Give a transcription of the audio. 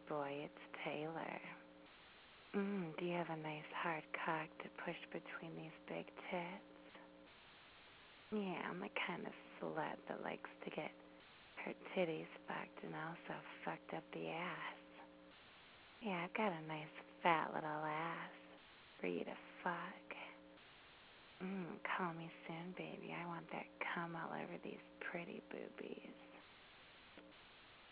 boy, it's Taylor. Do you have a nice hard cock to push between these big tits? Yeah, I'm the kind of slut that likes to get her titties fucked and also fucked up the ass. Yeah, I've got a nice fat little ass for you to fuck. Call me soon, baby. I want that cum all over these pretty boobies.